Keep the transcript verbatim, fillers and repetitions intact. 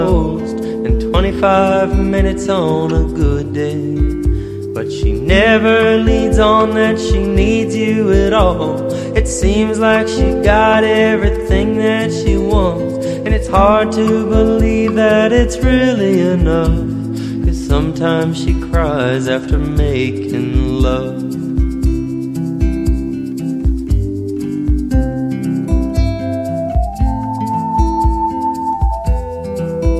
And twenty-five minutes on a good day. But she never leads on that she needs you at all. It seems like she got everything that she wants, and it's hard to believe that it's really enough, 'cause sometimes she cries after making love.